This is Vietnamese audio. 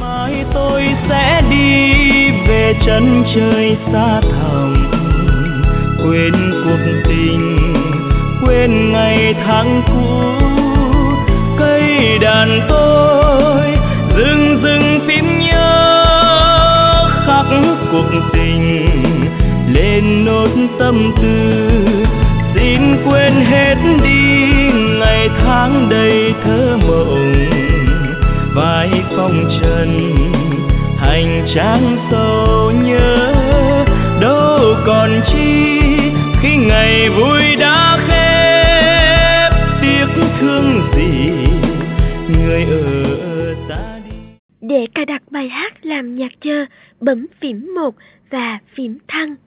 mai tôi sẽ đi về chân trời xa thẳm, quên cuộc tình, quên ngày tháng cũ. Cây đàn tôi dừng dừng phím nhớ khắc cuộc tình lên nốt tâm tư. Xin quên hết đi ngày tháng đầy thơ mộng, vai phong trần hành trang sầu nhớ. Đâu còn chi khi ngày vui đã khép, tiếc thương gì người ở xa đi. Để cài đặt bài hát làm nhạc chờ, bấm phím 1 và phím thăng.